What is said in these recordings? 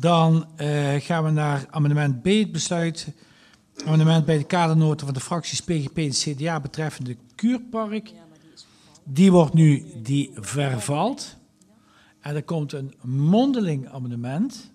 Dan gaan we naar amendement B, het besluit. Amendement bij de kadernota van de fracties PGP en CDA betreffende Kuurpark. Die vervalt. En er komt een mondeling amendement.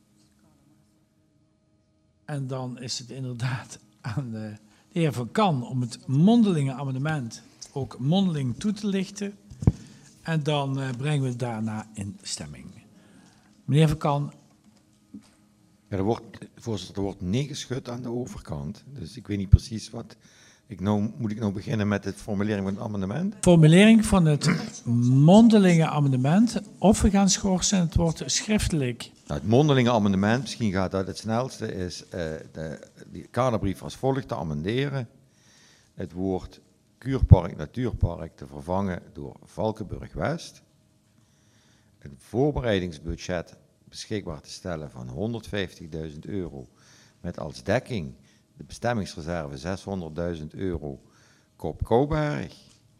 En dan is het inderdaad aan de heer Van Kan om het mondelinge amendement ook mondeling toe te lichten. En dan brengen we het daarna in stemming. Meneer Van Kan. Ja, voorzitter, er wordt nee geschud aan de overkant. Dus ik weet niet precies wat. Moet ik nou beginnen met de formulering van het amendement? Formulering van het mondelinge amendement. Of we gaan schorsen, het wordt schriftelijk. Nou, het mondelinge amendement, misschien gaat dat het snelste, is de kaderbrief als volgt te amenderen. Het woord Kuurpark, natuurpark te vervangen door Valkenburg West. Een voorbereidingsbudget beschikbaar te stellen van €150.000 met als dekking de bestemmingsreserve €600.000 Kop Kouwberg.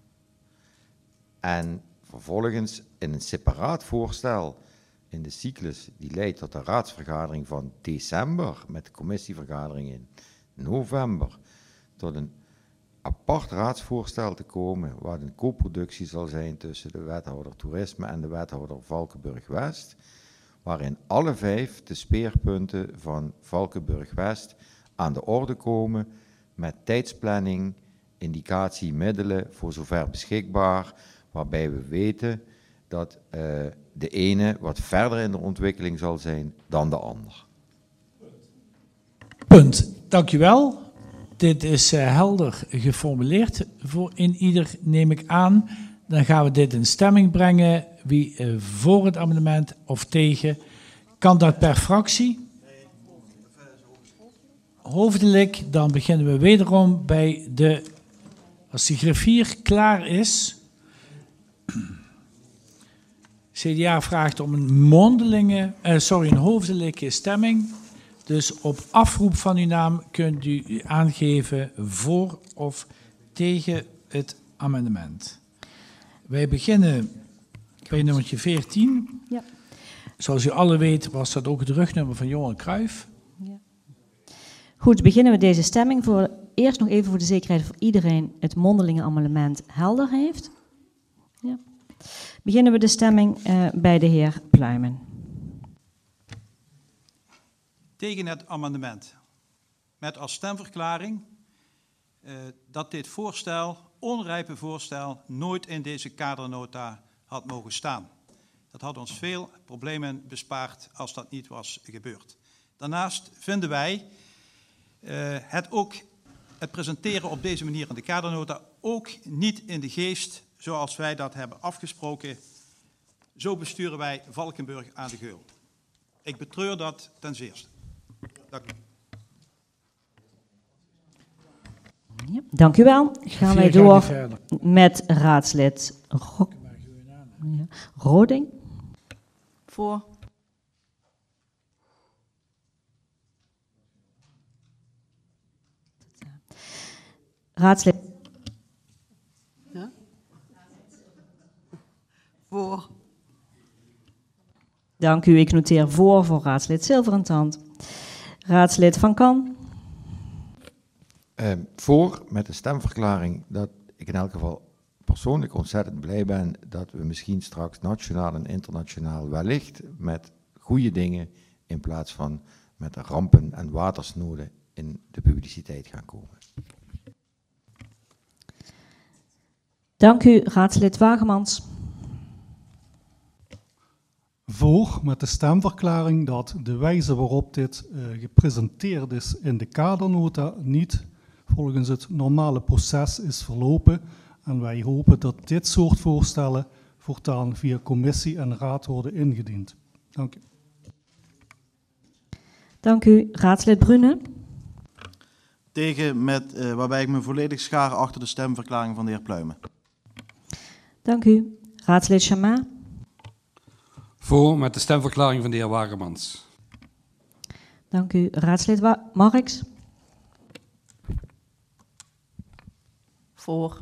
En vervolgens in een separaat voorstel in de cyclus die leidt tot de raadsvergadering van december met de commissievergadering in november tot een apart raadsvoorstel te komen waar een co-productie zal zijn tussen de wethouder toerisme en de wethouder Valkenburg West, waarin alle 5 de speerpunten van Valkenburg West aan de orde komen met tijdsplanning, indicatie, middelen voor zover beschikbaar, waarbij we weten dat de ene wat verder in de ontwikkeling zal zijn dan de ander. Punt. Dank u wel. Dit is helder geformuleerd voor in ieder, neem ik aan. Dan gaan we dit in stemming brengen. Wie voor het amendement of tegen. Kan dat per fractie? Hoofdelijk, dan beginnen we wederom bij de... Als de griffier klaar is... CDA vraagt om een hoofdelijke stemming. Dus op afroep van uw naam kunt u aangeven voor of tegen het amendement. Wij beginnen bij nummertje 14. Ja. Zoals u alle weet was dat ook het rugnummer van Johan Cruijff. Ja. Goed, beginnen we deze stemming. Eerst nog even voor de zekerheid of iedereen het mondelinge amendement helder heeft. Ja. Beginnen we de stemming bij de heer Pluijmen. Tegen het amendement. Met als stemverklaring dat dit voorstel, onrijpe voorstel, nooit in deze kadernota had mogen staan. Dat had ons veel problemen bespaard als dat niet was gebeurd. Daarnaast vinden wij het presenteren op deze manier in de kadernota ook niet in de geest zoals wij dat hebben afgesproken. Zo besturen wij Valkenburg aan de Geul. Ik betreur dat ten zeerste. Dank u. Ja, dank u wel. Gaan wij door met raadslid Roding. Voor. Raadslid. Ja? Voor. Dank u. Ik noteer voor raadslid Zilverentand. Raadslid Van Kan. Voor met de stemverklaring dat ik in elk geval persoonlijk ontzettend blij ben dat we misschien straks nationaal en internationaal wellicht met goede dingen in plaats van met rampen en watersnoden in de publiciteit gaan komen. Dank u, raadslid Wagemans. Voor met de stemverklaring dat de wijze waarop dit gepresenteerd is in de kadernota niet volgens het normale proces is verlopen. En wij hopen dat dit soort voorstellen voortaan via commissie en raad worden ingediend. Dank u. Dank u, raadslid Brune. Tegen waarbij ik me volledig schaar achter de stemverklaring van de heer Pluijmen. Dank u, raadslid Chama. Voor met de stemverklaring van de heer Wagemans. Dank u, raadslid Marx. Voor.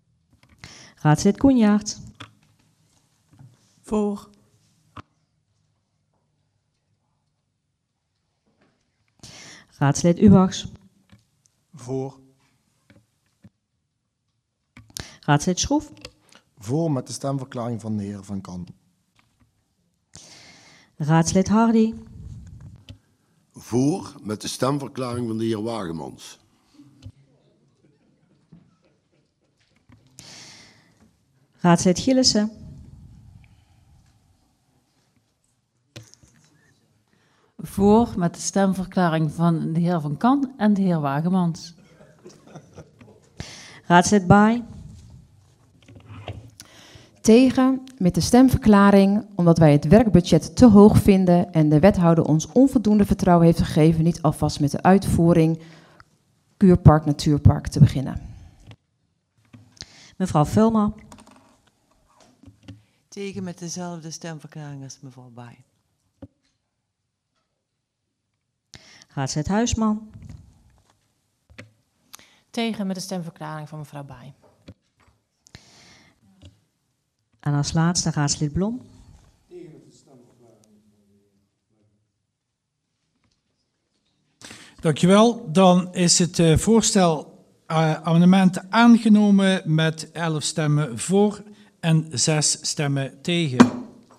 Raadslid Koenjaert. Voor. Raadslid Ubachs. Voor. Raadslid Schroef. Voor met de stemverklaring van de heer Van Kan. Raadslid Hardy. Voor met de stemverklaring van de heer Wagemans. Raadslid Gillissen. Voor met de stemverklaring van de heer Van Kan en de heer Wagemans. Raadslid Baai. Tegen met de stemverklaring omdat wij het werkbudget te hoog vinden en de wethouder ons onvoldoende vertrouwen heeft gegeven niet alvast met de uitvoering Kuurpark Natuurpark te beginnen. Mevrouw Vulmer. Tegen met dezelfde stemverklaring als mevrouw Baai. Raadslid Huisman. Tegen met de stemverklaring van mevrouw Baai. En als laatste raadslid Blom. Dankjewel. Dan is het voorstel amendement aangenomen met 11 stemmen voor en 6 stemmen tegen.